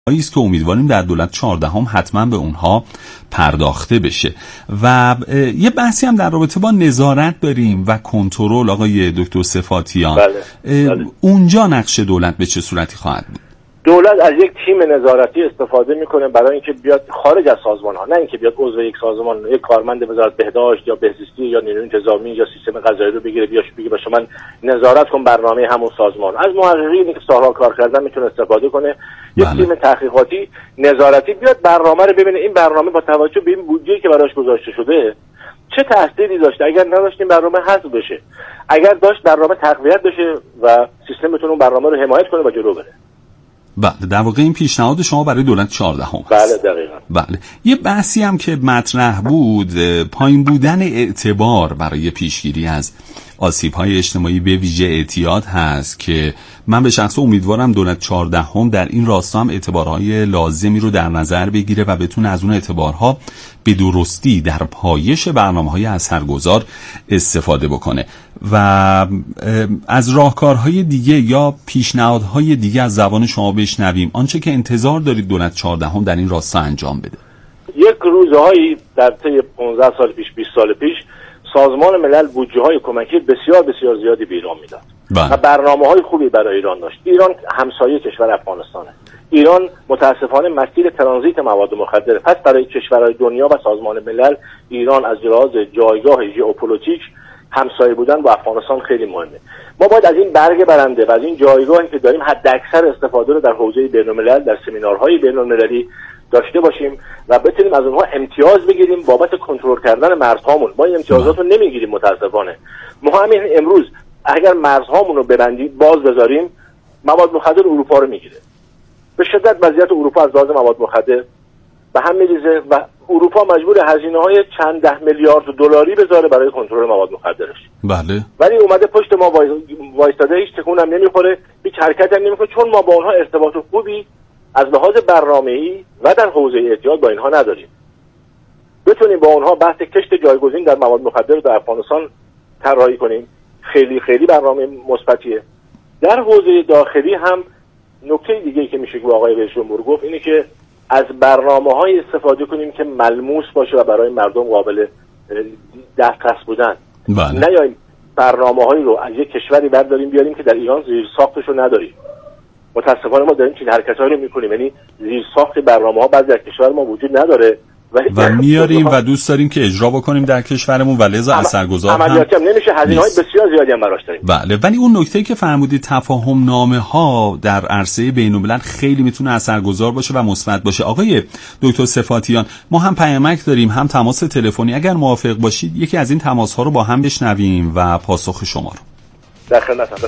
است که امیدواریم در دولت 14 حتما به اونها پرداخته بشه. و یه بحثی هم در رابطه با نظارت داریم و کنترل آقای دکتر صفاتیان. بله. اونجا نقش دولت به چه صورتی خواهد بود؟ دولت از یک تیم نظارتی استفاده میکنه برای اینکه بیاد خارج از سازمان ها، نه اینکه بیاد عضو یک سازمان، یک کارمند وزارت بهداشت یا بهزیستی یا نیروی انتظامی یا سیستم قضایی رو بگیره بیاش بگه باشه من نظارت کنم برنامه همون سازمان. از محققینی که سالها کار کردن میتونه استفاده کنه. یک تیم تحقیقاتی نظارتی بیاد برنامه رو ببینه، این برنامه با توجه به این بودجه‌ای که براش گذاشته شده چه تأثیری داشته، اگر نداشت این برنامه حذف بشه، اگر داشت برنامه تقویت بشه و سیستم بتونه اون برنامه رو حمایت کنه و جلو بره. بله، در واقع این پیشنهاد شما برای دولت 14 بله دقیقاً. بله. یه بحثی هم که مطرح بود پایین بودن اعتبار برای پیشگیری از آسیب‌های اجتماعی به ویژه اعتیاد هست که من به شخص امیدوارم دولت 14 در این راستا هم اعتبارهای لازمی رو در نظر بگیره و بتونه از اون اعتبارها به درستی در پایش برنامه‌های اثرگذار استفاده بکنه و از راهکارهای دیگه یا پیشنهادهای دیگه از زبان شما بشنویم آنچه که انتظار دارید دولت 14 در این راستا انجام بده. یک روزهایی در طی 15 سال پیش 20 سال پیش سازمان ملل بودجه‌های کمکی بسیار بسیار زیادی به ایران میداد و برنامه‌های خوبی برای ایران داشت. ایران همسایه کشور افغانستانه. ایران متاسفانه مسیر ترانزیت مواد مخدره. پس برای کشورهای دنیا و سازمان ملل ایران از لحاظ جایگاه ژئوپلیتیک همسایه بودن با افغانستان خیلی مهمه. ما باید از این برگ برنده و از این جایگاهی که داریم حداکثر استفاده رو در حوزه بین‌الملل در سمینارهای بین‌المللی داشته باشیم و بتونیم از اونها امتیاز بگیریم بابت کنترل کردن مرزهامون. ما این امتیازات رو نمیگیریم متاسفانه. ما همین امروز اگر مرزهامون رو ببندیم باز بذاریم مواد مخدر اروپا رو میگیره. به شدت وضعیت اروپا از لحاظ مواد مخدر به هم میریزه و اروپا مجبور هزینه‌های چند ده میلیارد دلاری بذاره برای کنترل مواد مخدرش. بله. ولی اومده پشت ما وایستاده، هیچ تکون هم نمیخوره، هیچ حرکتی هم نمیکنه، چون ما با اونها ارتباط خوبی از لحاظ برنامه‌ای و در حوزه اعتیاد با اینها نداریم. بتونیم با اونها بحث کشت جایگزین در مواد مخدر رو در افغانستان طراحی کنیم، خیلی خیلی برنامه مثبتیه. در حوزه داخلی هم نکته دیگه‌ای که میشه که با آقای رئیس جمهور گفت اینه که از برنامه‌های استفاده کنیم که ملموس باشه و برای مردم قابل دسترس بودن. نیاییم برنامه‌هایی رو از یک کشوری برداریم بیاریم که در ایران زیر ساختش رو نداریم. متاسفانه ما داریم چنین حرکت‌هایی رو می‌کنیم، یعنی زیر ساخت برنامه‌ها بعضی در کشور ما وجود نداره و میاریم و دوست داریم که اجرا بکنیم در کشورمون و لذا اثرگذار عملیاتی هم نمیشه، هزینه‌های بسیار زیادی هم براش داریم. بله، ولی اون نکته‌ای که فرمودید تفاهم نامه‌ها در عرصه بین‌الملل خیلی میتونه اثرگذار باشه و مثبت باشه. آقای دکتر صفاتیان، ما هم پیامک داریم هم تماس تلفنی، اگر موافق باشید یکی از این تماس‌ها رو با هم بشنویم و پاسخ شما رو. در خدمتم.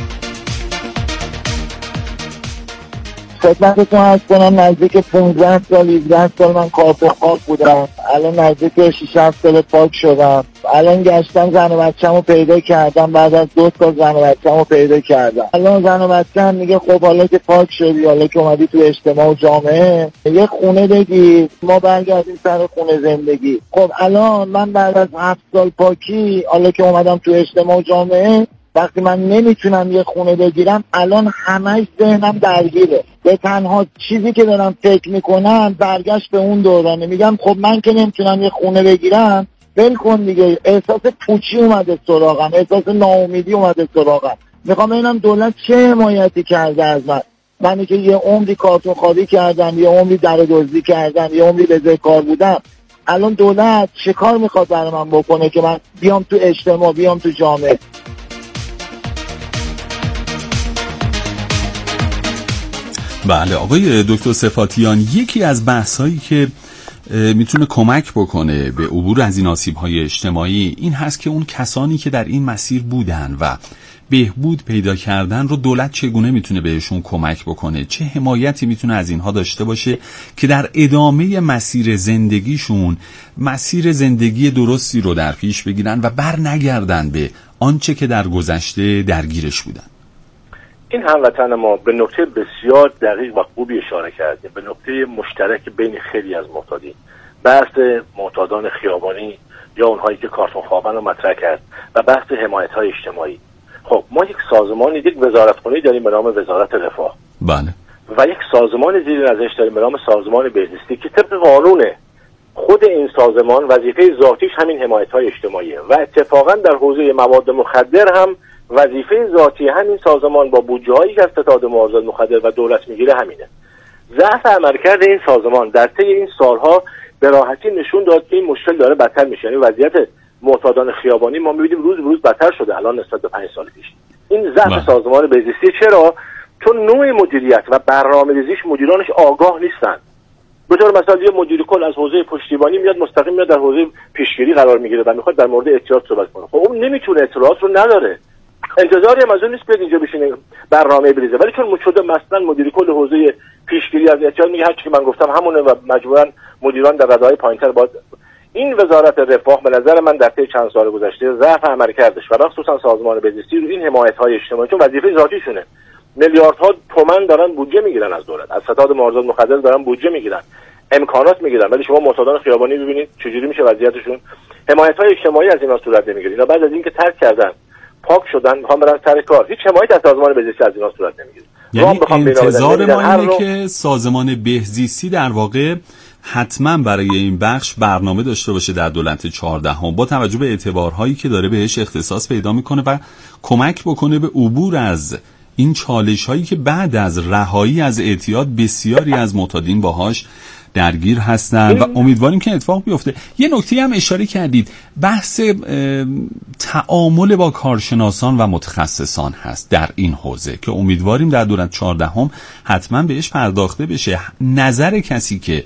خدمتتون عرض کنم نزدیک 15 سال 18 سال من کارخواب بودم، الان نزدیک 6-7 سال پاک شدم. الان گشتم زن و بچه‌مو پیدا کردم، بعد از 2 سال زن و بچه‌مو پیدا کردم. الان زن و بچه‌م میگه خب حالا که پاک شدی، حالا که اومدی تو اجتماع و جامعه یه خونه بگیر ما برگردیم سر خونه زندگی. خب الان من بعد از 7 سال پاکی حالا که اومدم تو اجتماع و جامعه وقتی من نمیتونم یه خونه بگیرم الان همش ذهنم درگیره. به تنها چیزی که دارم فکر میکنم برگشت به اون دورانه. میگم خب من که نمیتونم یه خونه بگیرم ول کن دیگه. احساس پوچی اومده سراغم، احساس ناامیدی اومده سراغم. میخوام ببینم دولت چه حمایتی کرده از منی که یه عمری کارتون خوابی کردم، یه عمری در دزدی کردم، یه عمری بزهکار بودم. الان دولت چه کار میخواد برای من بکنه که من بیام تو اجتماع، بیام تو جامعه؟ بله آقای دکتر صفاتیان، یکی از بحث‌هایی که میتونه کمک بکنه به عبور از این آسیب‌های اجتماعی این هست که اون کسانی که در این مسیر بودن و بهبود پیدا کردن رو دولت چگونه میتونه بهشون کمک بکنه، چه حمایتی میتونه از اینها داشته باشه که در ادامه مسیر زندگیشون مسیر زندگی درستی رو در پیش بگیرن و بر نگردن به آنچه که در گذشته درگیرش بودن. این هموطن ما به نکته بسیار دقیق و خوبی اشاره کرده، به نکته مشترک بین خیلی از معتادین، بحث معتادان خیابانی یا اونهایی که کارتون خوابن رو مطرح کرد و بحث حمایت‌های اجتماعی. خب ما یک سازمانی، یک وزارتخانه‌ای داریم به نام وزارت رفاه. بله. و یک سازمان زیر نظرش داریم به نام سازمان بهزیستی که طبق قانون خود این سازمان وظیفه ذاتیش همین حمایت‌های اجتماعیه و اتفاقا در حوزه مواد مخدر هم وظیفه ذاتی همین سازمان با بودجه‌هایی که از ستاد مواد مخدر و دولت میگیره همینه. ضعف عملکرد این سازمان در طی این سالها به راحتی نشون داد که این مشکل داره بدتر میشه. یعنی وضعیت معتادان خیابانی ما می‌بینیم روز به روز بدتر شده الان نسبت به 5 سال پیش. این ضعف سازمان بهزیستی چرا؟ چون نوع مدیریت و برنامه‌ریزیش مدیرانش آگاه نیستن. به طور مثال یه مدیر کل از حوزه پشتیبانی میاد مستقیم میاد در حوزه پیشگیری قرار میگیره و میخواد در مورد احتیاط صحبت کنه. خب اون نمیتونه اطلاعات رو نداره. انتظاری هم از اون نیست بیاد اینجا بشینه برنامه بریزه. ولی چون شده مثلا مدیر کل حوزه پیشگیری از احتیاط میگه هر چی که من گفتم همونه و مجبورا مدیران در رتبه‌های پایین‌تر باید. این وزارت رفاه به نظر من در طی چند سال گذشته ضعف عملکردش و خصوصا سازمان بهزیستی رو این حمایت‌های اجتماعی چون وظیفه ذاتیشونه میلیاردها تومان دارن بودجه میگیرن از دولت، از ستاد مواد مخدر دارن بودجه میگیرن، امکانات میگیرن، ولی شما معتادان خیابانی ببینید چجوری میشه وضعیتشون. حمایت‌های اجتماعی از اینا صورت نمیگیره. اینا بعد از اینکه ترک کردن پاک شدن میخوان برن سر کار، هیچ حمایت از سازمان بهزیستی از اینا صورت نمیگیره. یعنی انتظار ما اینه که سازمان بهزیستی در واقع حتما برای این بخش برنامه داشته باشه در دولت 14 با توجه به اعتبارهایی که داره بهش اختصاص پیدا میکنه و کمک بکنه به عبور از این چالش هایی که بعد از رهایی از اعتیاد بسیاری از معتادین باهاش درگیر هستن و امیدواریم که اتفاق بیفته. یه نکته هم اشاره کردید، بحث تعامل با کارشناسان و متخصصان هست در این حوزه که امیدواریم در دولت 14 حتما بهش پرداخته بشه. نظر کسی که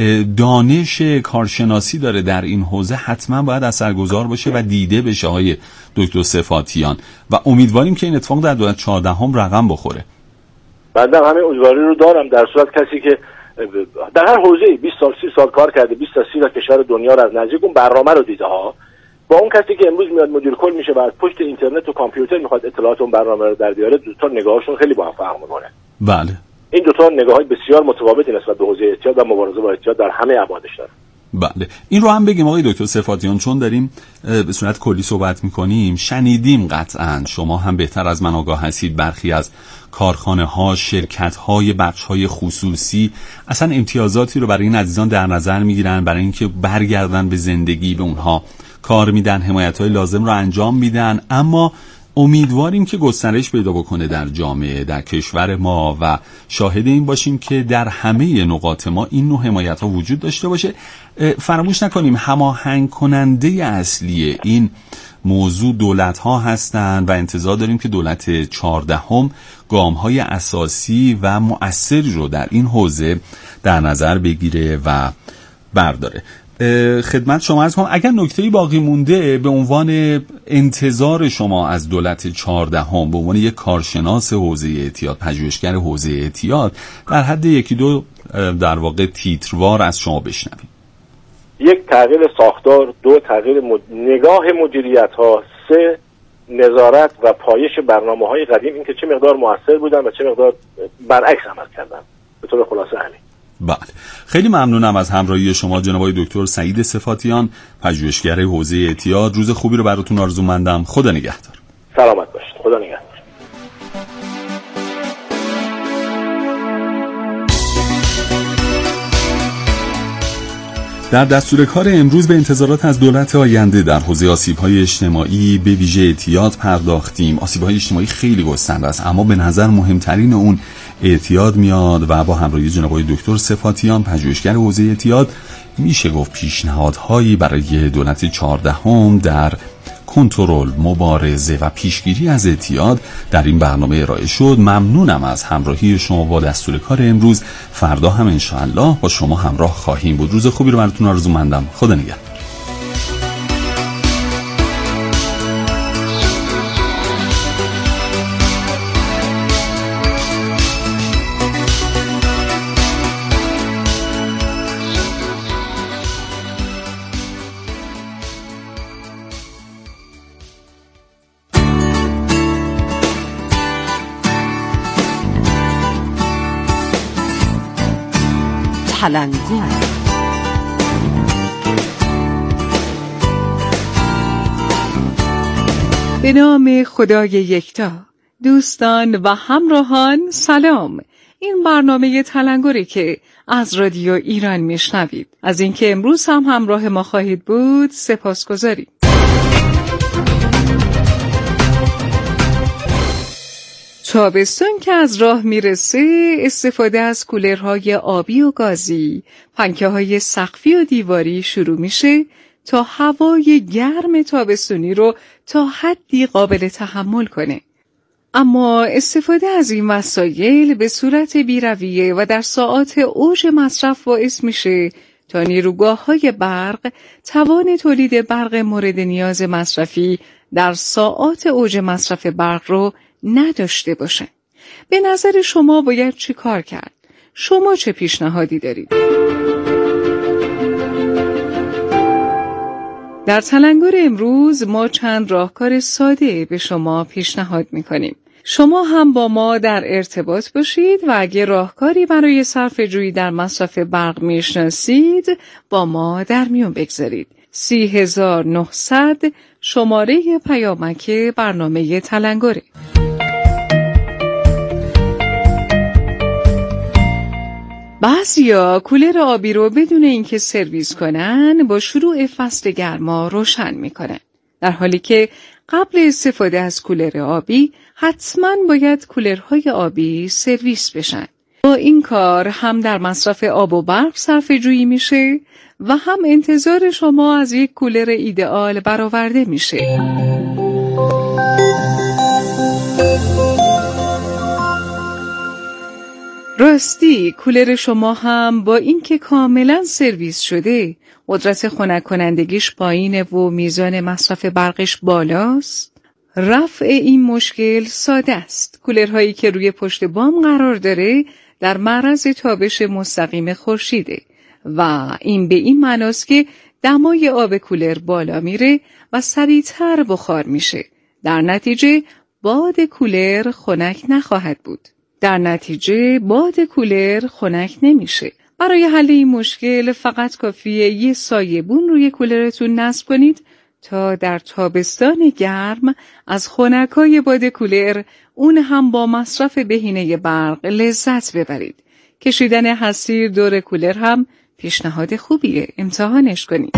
دانش کارشناسی داره در این حوزه حتما باید اثرگذار باشه و دیده بشه های دکتر صفاتیان و امیدواریم که این اتفاق در دولت 14 رقم بخوره. بنده همین امیدواری رو دارم در صورت کسی که در هر حوزه‌ای 20 سال 30 سال کار کرده، 20 تا 30 تا کشور دنیا رو از نزدیک اون برنامه رو دیده ها، با اون کسی که امروز میاد مدیر کل میشه و از پشت اینترنت و کامپیوتر میخواد اطلاعات اون برنامه رو در بیاره، دو تا نگاهشون خیلی با هم فرق میکنه. بله. این دو تا نگاه‌های بسیار متفاوتی نسبت به حوزه اعتیاد و مبارزه با اعتیاد در همه ابعادش داره. بله، این رو هم بگیم آقای دکتر صفاتیان، چون داریم به صورت کلی صحبت میکنیم. شنیدیم قطعاً، شما هم بهتر از من آگاه هستید، برخی از کارخانه ها، شرکت های، بخش های خصوصی اصلا امتیازاتی رو برای این عزیزان در نظر میگیرن برای اینکه برگردن به زندگی، به اونها کار میدن، حمایت های لازم رو انجام میدن. اما امیدواریم که گسترش پیدا بکنه در جامعه، در کشور ما و شاهد این باشیم که در همه نقاط ما این نوع حمایت ها وجود داشته باشه. فراموش نکنیم هماهنگ کننده اصلی این موضوع دولت ها هستند و انتظار داریم که دولت 14 گام های اساسی و مؤثری رو در این حوزه در نظر بگیره و برداره. خدمت شما عرض کنم اگر نکته‌ای باقی مونده به عنوان انتظار شما از دولت 14 به عنوان یک کارشناس حوزه اعتیاد، پژوهشگر حوزه اعتیاد، در حد یکی دو در واقع تیتروار از شما بشنویم. یک، تغییر ساختار. دو، تغییر نگاه مدیریت ها. سه، نظارت و پایش برنامه های قدیم، این که چه مقدار مؤثر بودن و چه مقدار برعکس عمل کردن. به طور خلاصه همین. بله، خیلی ممنونم از همراهی شما جناب آقای دکتر سعید صفاتیان، پژوهشگر حوزه اعتیاد. روز خوبی رو براتون آرزومندم. خدا نگهدار. سلامت باشید. خدا نگهدار. در دستور کار امروز به انتظارات از دولت آینده در حوزه آسیب‌های اجتماعی به ویژه اعتیاد پرداختیم. آسیب‌های اجتماعی خیلی گسترده است، اما به نظر مهمترین اون اعتیاد میاد و با همراهی جناب آقای دکتر صفاتیان، پژوهشگر حوزه اعتیاد، میشه گفت پیشنهادهایی برای دولت 14 در کنترل، مبارزه و پیشگیری از اعتیاد در این برنامه ارائه شد. ممنونم از همراهی شما با دستور کار امروز. فردا هم انشاءالله با شما همراه خواهیم بود. روز خوبی رو براتون آرزومندم. خدا نگهدار. تلنگور به نام خدای یکتا. دوستان و همراهان سلام. این برنامه تلنگری که از رادیو ایران میشنوید. از اینکه امروز هم همراه ما خواهید بود سپاسگزاریم. تابستون که از راه میرسه، استفاده از کولرهای آبی و گازی، پنکه‌های سقفی و دیواری شروع میشه تا هوای گرم تابستونی رو تا حدی قابل تحمل کنه. اما استفاده از این وسایل به صورت بی‌رویه و در ساعات اوج مصرف باعث میشه تا نیروگاه‌های برق توان تولید برق مورد نیاز مصرفی در ساعات اوج مصرف برق رو نداشته باشن. به نظر شما باید چی کار کرد؟ شما چه پیشنهادی دارید؟ در تلنگر امروز ما چند راهکار ساده به شما پیشنهاد می‌کنیم. شما هم با ما در ارتباط باشید و اگه راهکاری برای صرفه‌جویی در مصرف برق میشناسید با ما در میون بگذارید. 3900 شماره پیامک برنامه تلنگره. بعضیا کولر آبی رو بدون اینکه سرویس کنن با شروع فصل گرما روشن میکنن، در حالی که قبل استفاده از کولر آبی حتما باید کولرهای آبی سرویس بشن. با این کار هم در مصرف آب و برق صرفه‌جویی میشه و هم انتظار شما از یک کولر ایدئال برآورده میشه. راستی کولر شما هم با اینکه کاملا سرویس شده قدرت خنک کنندگیش پایینه و میزان مصرف برقش بالاست؟ رفع این مشکل ساده است. کولرهایی که روی پشت بام قرار داره در معرض تابش مستقیم خورشیده و این به این معناست که دمای آب کولر بالا میره و سریعتر بخار میشه. در نتیجه باد کولر خنک نخواهد بود. خنک نمیشه. برای حل این مشکل فقط کافیه یه سایبون روی کولرتون نصب کنید تا در تابستان گرم از خنکای باد کولر، اون هم با مصرف بهینه برق، لذت ببرید. کشیدن حسیر دور کولر هم پیشنهاد خوبیه، امتحانش کنید.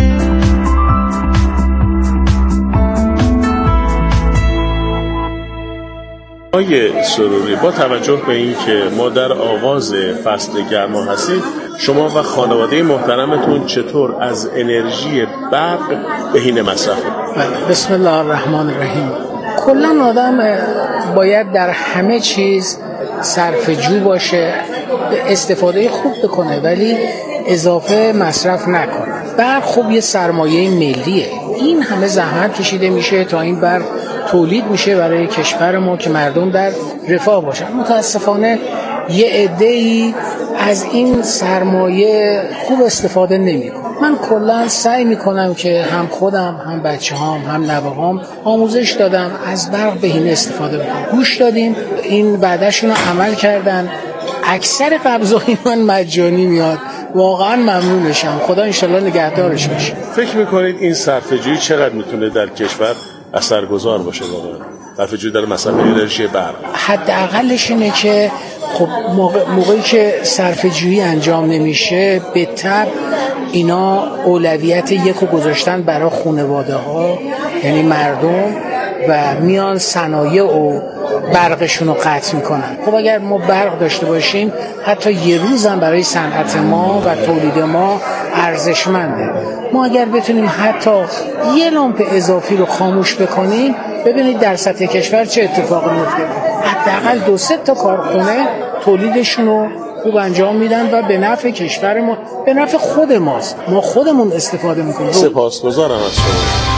آقای سروری، با توجه به این که ما در آغاز فصل گرما هستیم، شما و خانواده محترمتون چطور از انرژی برق بهینه مصرف کنید؟ بسم الله الرحمن الرحیم. کلا آدم باید در همه چیز صرفه‌جو باشه، استفاده خوب بکنه ولی اضافه مصرف نکنه. برق خوب یه سرمایه ملیه. این همه زحمت کشیده میشه تا این برق تولید میشه برای کشور ما که مردم در رفاه باشن. متاسفانه یه عده‌ای از این سرمایه خوب استفاده نمیکنن. من کلا سعی میکنم که هم خودم هم بچه‌هام هم نوه‌هام آموزش دادم از برق بهینه استفاده بکنم. گوش دادیم، این بعدشون رو عمل کردن. اکثر قبضای من مجانی میاد. واقعا ممنونشم. خدا انشالله نگهدارش باشه. فکر میکنید این صرفه‌جویی چقدر میتونه در کشور اثرگذار باشه واقعا؟ صرفه‌جویی در مصرف انرژی برق حداقلش اینه که خب موقعی که صرفه‌جویی انجام نمیشه به تبع اینا اولویت یکو گذاشتن برای خانواده‌ها، یعنی مردم، و میان صنایع و برقشون رو قطع میکنن. خب اگر ما برق داشته باشیم حتی یه روز هم برای صنعت ما و تولید ما ارزشمنده. ما اگر بتونیم حتی یه لامپ اضافی رو خاموش بکنیم، ببینید در سطح کشور چه اتفاقی میفته. حداقل 2-3 تا کارخونه تولیدشون رو خوب انجام میدن و به نفع کشور ما، به نفع خود ماست. ما خودمون استفاده میکنیم. سپاسگزارم از شما.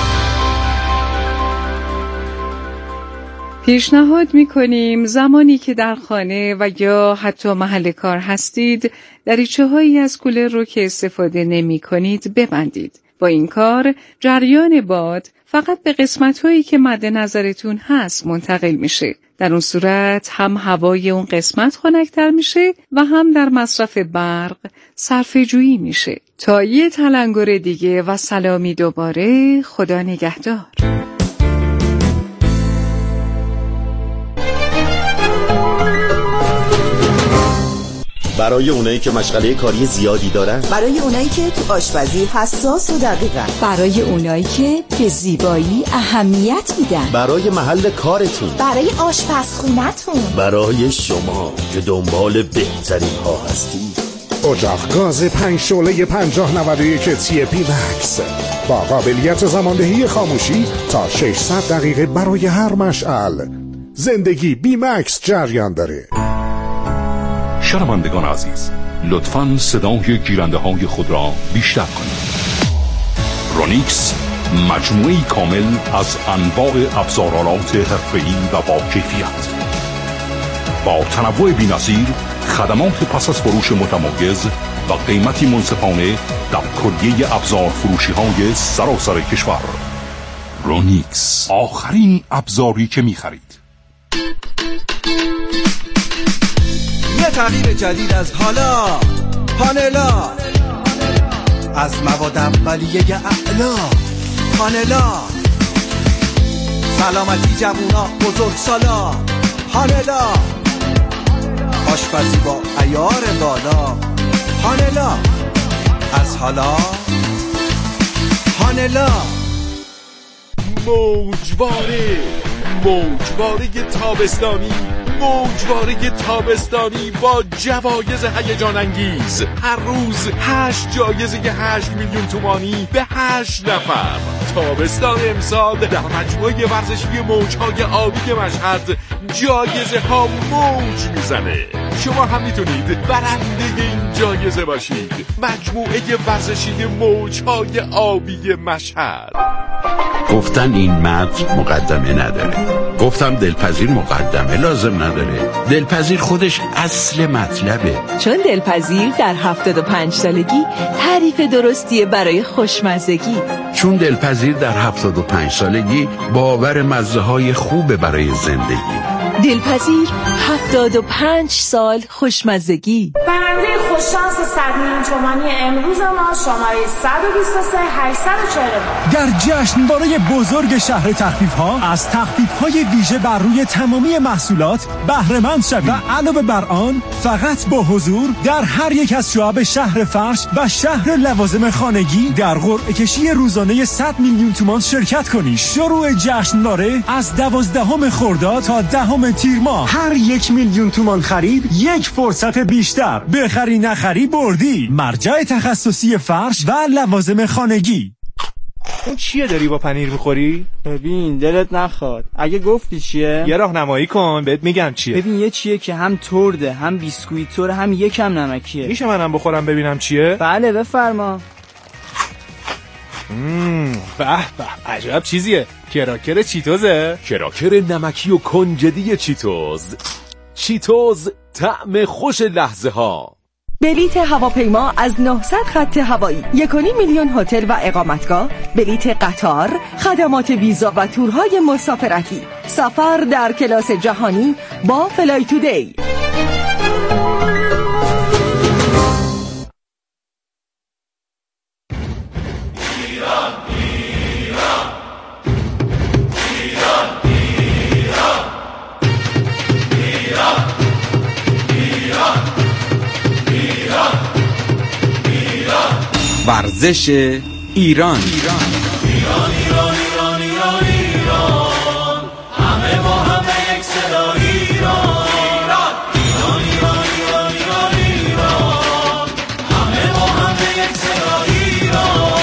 پیشنهاد میکنیم زمانی که در خانه و یا حتی محل کار هستید، دریچه‌هایی از کولر رو که استفاده نمی کنید ببندید. با این کار جریان باد فقط به قسمت‌هایی که مد نظرتون هست منتقل میشه. در اون صورت هم هوای اون قسمت خنک‌تر میشه و هم در مصرف برق صرفه‌جویی میشه. تا یه تلنگر دیگه و سلامی دوباره. خدا نگهدار. برای اونایی که مشغله کاری زیادی دارن، برای اونایی که تو آشپزی حساس و دقیقن، برای اونایی که به زیبایی اهمیت میدن، برای محل کارتون، برای آشپزخونتون، برای شما که دنبال بهترین ها هستید. اجاق گاز 5 شعله 5091 تی پی مکس با قابلیت زماندهی خاموشی تا 600 دقیقه برای هر مشعل. زندگی بی مکس جریان داره. شنوندگان عزیز، لطفاً صدای گیرنده های خود را بیشتر کنید. رونیکس مجموعه‌ای کامل از انواع ابزارالات حرفه‌ای و با کیفیت، با تنوع بی‌نظیر، خدمات پس از فروش متمایز و قیمتی منصفانه در کلیه ابزار فروشی های سراسر کشور. رونیکس، آخرین ابزاری که می‌خرید. یه تغییر جدید از حالا، پانلا از مواد اولیه اعلا، پانلا سلامتی جوونا بزرگ سالا، پانلا آشپزی با عیار بالا، پانلا از حالا، پانلا. موجواره تابستانی، موجواره تابستانی با جوایز هیجان انگیز. هر روز 8 جایزه 8 میلیون تومانی به 8 نفر. تابستان امسال در مجموعه ورزشی موجهای آبی مشهد جایزه ها موج میزنه. شما هم میتونید برنده این جایزه باشید. مجموعه ورزشی موجهای آبی مشهد. گفتن این متن مقدمه نداره، گفتم دلپذیر مقدمه لازم نداره. دلپذیر خودش اصل مطلبه، چون دلپذیر در 75 سالگی تعریف درستیه برای خوشمزگی. چون دلپذیر در 75 سالگی باور مزه های خوبه برای زندگی. دلپذیر 75 سال خوشمزگی. برنده خوششانس 100 میلیون تومانی امروز ما شماره 123 849 در جشنواره بزرگ شهر تخفیف‌ها از تخفیف‌های ویژه بر روی تمامی محصولات بهره مند شوید و علاوه بر آن فقط با حضور در هر یک از شعب شهر فرش و شهر لوازم خانگی در قرعه کشی روزانه 100 میلیون تومان شرکت کنید. شروع جشنواره از 12 خرداد تا 10 تیر ماه. هر 1 میلیون تومان خرید یک فرصت بیشتر. بخری نخری بردی. مرجع تخصصی فرش و لوازم خانگی. اون چیه داری با پنیر میخوری؟ ببین دلت نخواد. اگه گفتی چیه یه راهنمایی کن بهت میگم چیه. ببین یه چیه که هم ترده هم بیسکویتوره هم یکم نمکیه. میشه منم بخورم ببینم چیه؟ بله بفرما. به به عجب چیزیه. کراکر چیتوزه؟ کراکر نمکی و کنجدی چیتوز. چیتوز طعم خوش لحظه ها. بلیت هواپیما از 900 خط هوایی، 1.5 میلیون هتل و اقامتگاه، بلیت قطار، خدمات ویزا و تورهای مسافرتی، سفر در کلاس جهانی با فلای تودی. ورزش ایران. همه با همه یک صدا ایران. همه با همه یک صدا ایران.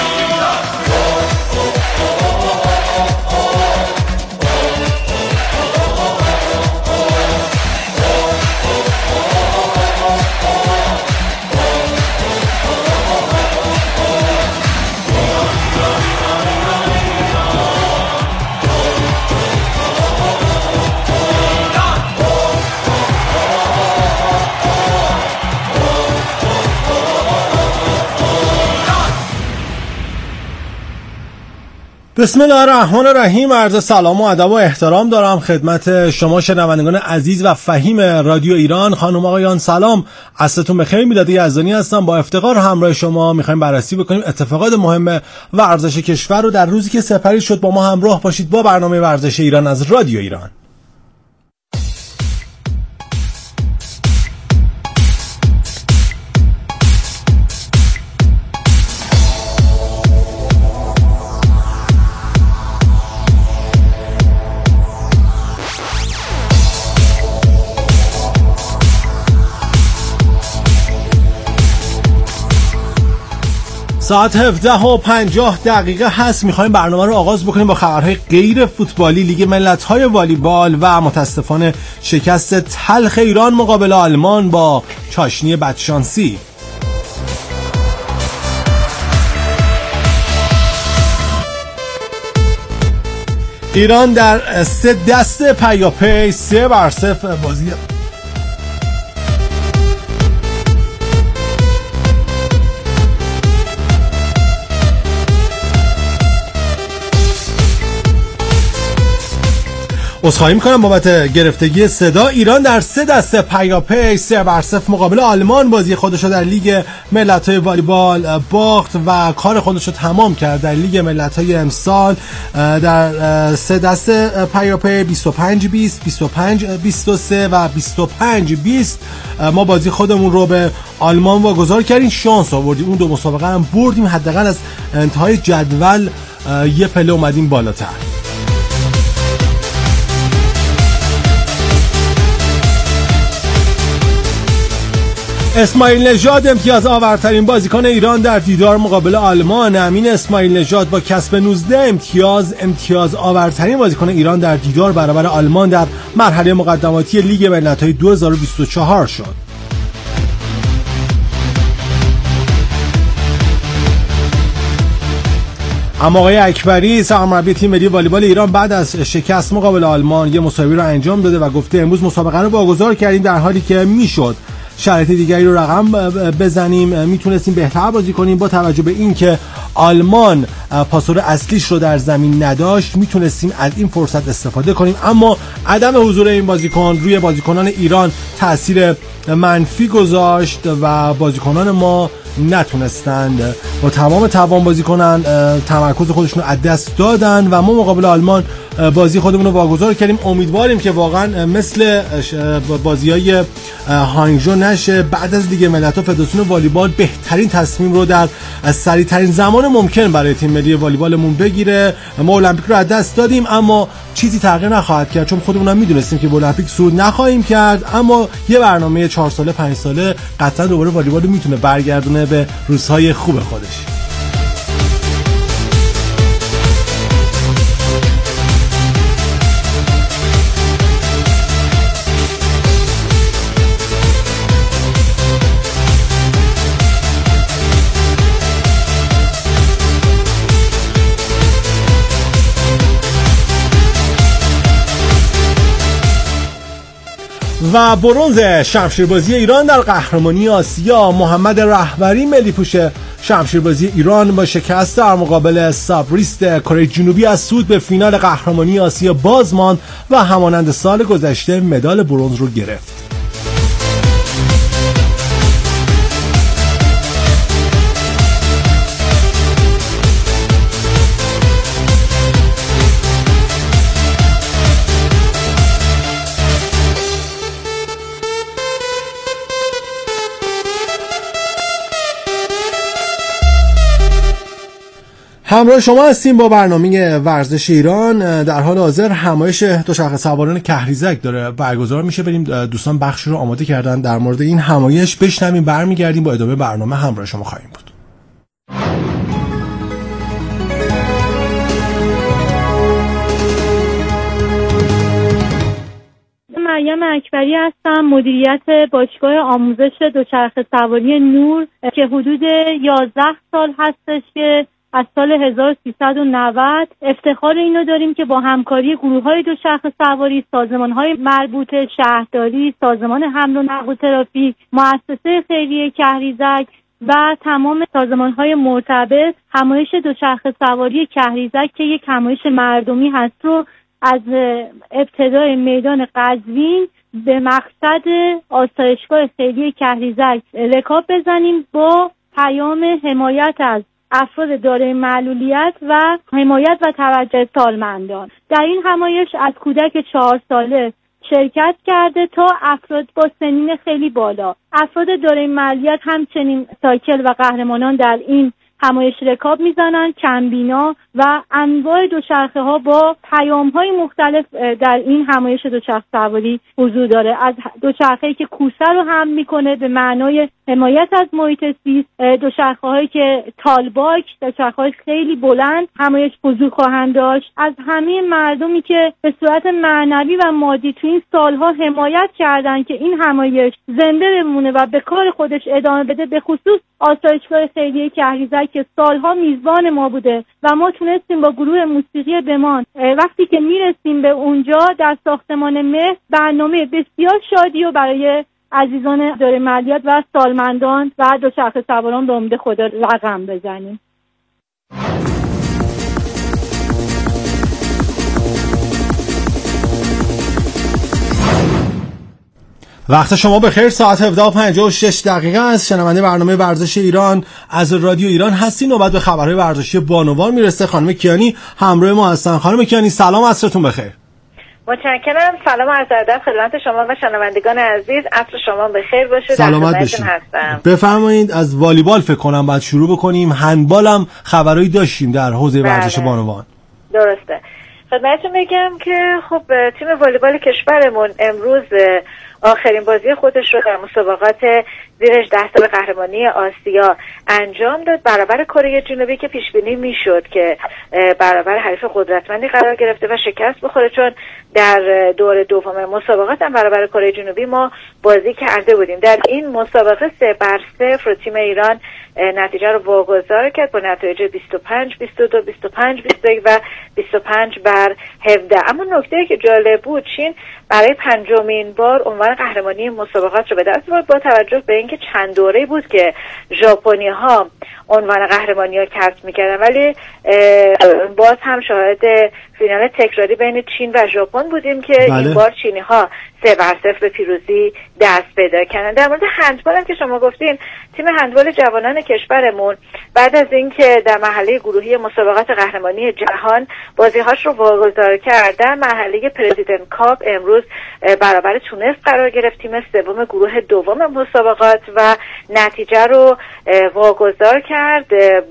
بسم الله الرحمن الرحیم. عرض سلام و ادب و احترام دارم خدمت شما شنوندگان عزیز و فهیم رادیو ایران. خانم آقایان سلام، عصرتون بخیر. میلاد یزدانی هستم. با افتخار همراه شما میخوایم بررسی بکنیم اتفاقات مهم ورزش کشور رو در روزی که سپری شد. با ما همراه باشید با برنامه ورزش ایران از رادیو ایران. ساعت 17:50 هست. میخوایم برنامه رو آغاز بکنیم با خبرهای غیر فوتبالی. لیگ ملت‌های والیبال و متاسفانه شکست تلخ ایران مقابل آلمان با چاشنی بدشانسی. ایران در 3 دست پیاپی 3-0 بازی عذرخواهی میکنم بابت گرفتگی صدا. ایران در 3 دست پیاپی 3-0 مقابل آلمان بازی خودش رو در لیگ ملت‌های والیبال باخت و کار خودش رو تمام کرد در لیگ ملت‌های امسال. در 3 دست پیاپی 25-20 25-23 و 25-20 ما بازی خودمون رو به آلمان واگذار کردیم. شانس آوردیم اون 2 مسابقه هم بردیم، حداقل از انتهای جدول یه پله اومدیم بالاتر. اسماعیل نژاد امتیاز آورترین بازیکن ایران در دیدار مقابل آلمان. امین اسماعیل نژاد با کسب 19 امتیاز آورترین بازیکن ایران در دیدار برابر آلمان در مرحله مقدماتی لیگ ملت‌های 2024 شد. اما آقای اکبری سرمربی تیم ملی والیبال ایران بعد از شکست مقابل آلمان یه مسابقه رو انجام داده و گفته امروز مسابقه رو واگذار کردیم در حالی که میشد شرایط دیگری رو رقم بزنیم، میتونستیم بهتر بازی کنیم. با توجه به این که آلمان پاسور اصلیش رو در زمین نداشت میتونستیم از این فرصت استفاده کنیم، اما عدم حضور این بازیکن روی بازیکنان ایران تأثیر منفی گذاشت و بازیکنان ما نتونستند با تمام توان بازی کنن، تمرکز خودشون رو از دست دادن و ما مقابل آلمان بازی خودمون رو واگذار کردیم. امیدواریم که واقعا مثل بازی‌های هانگژو نشه. بعد از لیگ ملت‌ها فدراسیون والیبال بهترین تصمیم رو در سریع‌ترین زمان ممکن برای تیم ملی والیبالمون بگیره. ما المپیک رو از دست دادیم اما چیزی تغییر نخواهد کرد، چون خودمون هم میدونستیم که المپیک صعود نخواهیم کرد، اما یه برنامه 4 ساله 5 ساله قطعا دوباره والیبال رو میتونه برگردونه به روزهای خوب خودش. و برنز شمشیربازی ایران در قهرمانی آسیا. محمد رهبری ملی پوش شمشیربازی ایران با شکست در مقابل سابریست کره جنوبی از صعود به فینال قهرمانی آسیا باز ماند و همانند سال گذشته مدال برنز رو گرفت. همراه شما هستیم با برنامه ورزش ایران. در حال حاضر همایش دوچرخه سواران کهریزک داره برگزار میشه. بریم دوستان بخش رو آماده کردن در مورد این همایش بشنویم، برمیگردیم با ادامه برنامه همراه شما خواهیم بود. مریم اکبری هستم، مدیریت باشگاه آموزش دوچرخه سواری نور که حدود 11 سال هستش که از سال 1390 افتخار اینو داریم که با همکاری گروه‌های دوچرخه سواری، سازمان‌های مربوط، شهرداری، سازمان حمل و نقل و ترافیک، مؤسسه خیریه کهریزک و تمام سازمان‌های مرتبط همایش دوچرخه سواری کهریزک که یک همایش مردمی هست رو از ابتدای میدان قزوین به مقصد آسایشگاه خیریه کهریزک رکاب بزنیم با پیام حمایت از افراد دارای معلولیت و حمایت و توجه سالمندان. در این همایش از کودک 4 ساله شرکت کرده تا افراد با سنین خیلی بالا. افراد دارای معلولیت همچنین سایکل و قهرمانان در این همایش رکاب میزنن، کمبینا و انواع دوچرخه ها با پیام های مختلف در این همایش دوچرخه سواری حضور داره. از دوچرخه‌ای که کوسه رو حمل میکنه به معنای حمایت از محیط زیست، دوچرخه هایی که تالباک، دوچرخه های خیلی بلند همایش حضور خواهند داشت. از همه مردمی که به صورت معنوی و مادی تو این سالها حمایت کردن که این همایش زنده بمونه و به کار خودش ادامه بده، به خصوص آسایشگاه خیریه کهریزک که سالها میزبان ما بوده و ما تونستیم با گروه موسیقی بمان وقتی که میرسیم به اونجا در ساختمان مهر برنامه بسیار شادی و برای عزیزان اداره مالیات و سالمندان و دوچرخه سواران به امید خدا رقم بزنیم. وقت شما بخیر. ساعت 17:56 است. شنونده برنامه ورزش ایران از رادیو ایران هستی. نوبت به خبرهای ورزشی بانوان میرسه. خانم کیانی همراه ما هستن. خانم کیانی سلام، عصرتون بخیر. متشکرم. سلام عرض ادب خدمت شما و شنوندگان عزیز. عصر شما بخیر باشه. سلامت باشید. بفرمایید از والیبال فکر کنم بعد شروع بکنیم. هندبال هم خبرایی داشتیم در حوزه ورزش بانوان. درسته. خدمتتون بگم که خب تیم والیبال کشورمون امروز آخرین بازی خودش رو در مسابقات زیر 10 سال قهرمانی آسیا انجام داد برابر کره جنوبی که پیش بینی میشد که برابر حریف قدرتمندی قرار گرفته و شکست بخوره، چون در دور دوم مسابقات هم برابر کره جنوبی ما بازی کرده بودیم. در این مسابقه 3-0 تیم ایران نتیجه رو واگذار کرد با نتایج 25-22، 25-21 و 25-17. اما نکته‌ای که جالب بود، چین برای 5مین بار عنوان قهرمانی مسابقات رو به دست آورد، با توجه به اینکه چند دوره بود که ژاپنی‌ها عنوان قهرمانی ها کسب می‌کردن، ولی باز هم شاهد فینال تکراری بین چین و ژاپن بودیم که این بار چینی‌ها 3-0 به پیروزی دست پیدا کردن. در مورد هندبال هم که شما گفتین، تیم هندبال جوانان کشورمون بعد از اینکه در مرحله گروهی مسابقات قهرمانی جهان بازی‌هاش رو واگذار کردن، مرحله پرزیدنت کاپ امروز برابر تونس قرار گرفت. تیم سوم گروه دوم مسابقات و نتیجه رو واگذار کرد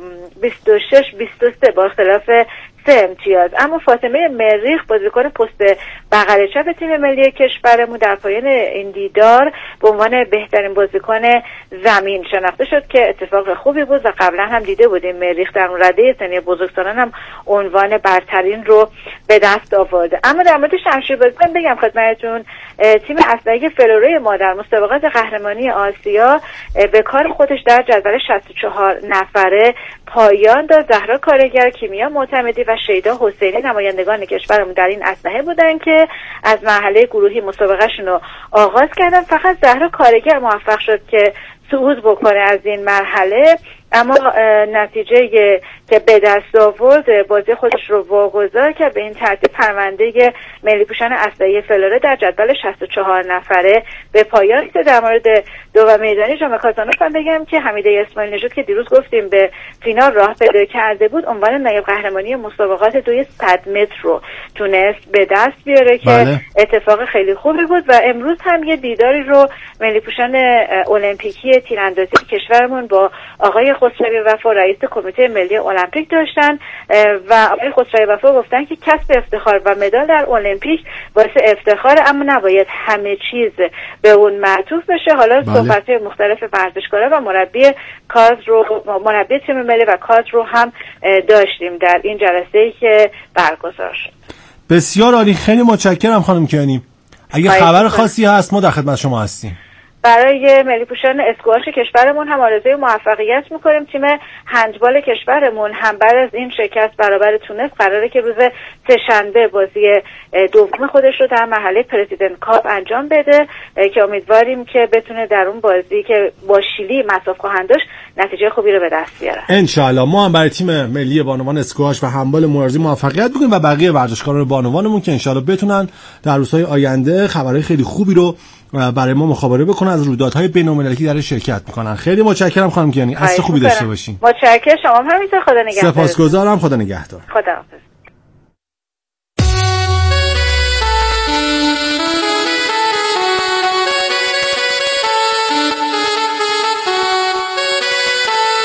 26-23 با اختلاف 3 امتیاز. اما فاطمه مریخ بازیکن پست بغل چپ تیم ملی کشورمون در پایان این دیدار به عنوان بهترین بازیکن زمین شناخته شد که اتفاق خوبی بود و قبلا هم دیده بودیم مریخ در رده سنی بزرگسالان هم عنوان برترین رو به دست آورده. اما در مورد شمشیربازی بگم خدمتتون، تیم اسلحه فلوره ما در مسابقات قهرمانی آسیا به کار خودش در جدول 64 نفره پایان داد. زهرا کارگر، کیمیا معتمدی و شیدا حسینی نمایندگان کشورمون در این اسلحه بودن که از مرحله گروهی مسابقهشون رو آغاز کردن. فقط زهرا کارگر موفق شد که صعود بکنه از این مرحله، اما نتیجه که به دست آورد بازی خودش رو واگذار کرد. به این ترتیب پرونده ملی پوشان اسلحه فلوره در جدول 64 نفره به پایان رسید. در مورد دوم میدانی جام کازانوف هم بگم که حمیده اسماعیل نژاد که دیروز گفتیم به فینال راه پیدا کرده بود، عنوان نایب قهرمانی مسابقات دوی 100 متر رو تونست به دست بیاره که اتفاق خیلی خوبی بود. و امروز هم یه دیداری رو ملی پوشان المپیکی تیراندازی کشورمون با آقای خسروی وفا رئیس کمیته ملی المپیک داشتن و آقای خسروی وفا گفتن که کسب افتخار و مدال در المپیک باعث افتخار، اما نباید همه چیز به اون معطوف بشه. حالا صحبت‌های مختلف ورزشکارا و مربی تیم ملی و کادر رو هم داشتیم در این جلسه‌ای که برگزار شد. بسیار عالی، خیلی متشکرم خانم کیانی. اگه خبر خاصی هست ما در خدمت شما هستیم. برای ملی پوشان اسکواش کشورمون هم آرزوی موفقیت میکنیم. تیم هندبال کشورمون هم بعد از این شکست برابر تونس قراره که روز سه‌شنبه بازی دوم خودش رو در مرحله پرزیدنت کاپ انجام بده که امیدواریم که بتونه در اون بازی که با شیلی مصاف خواهند داشت نتیجه خوبی رو به دست بیاره. ان شاء الله. ما هم برای تیم ملی بانوان اسکواش و هندبال آرزوی موفقیت میکنیم و بقیه ورزشکاران بانوانمون که ان شاء الله بتونن در روزهای آینده خبرهای خیلی خوبی رو برای ما مخابره بکنن، از رویدادهای بین‌المللی در شرکت میکنن. خیلی متشکرم خانم کیانی، عصر خوبی داشته باشین. متشکرم، شما هم همینطور. خدا نگهدار. سپاسگزارم. خدا نگهدار. خداحافظ.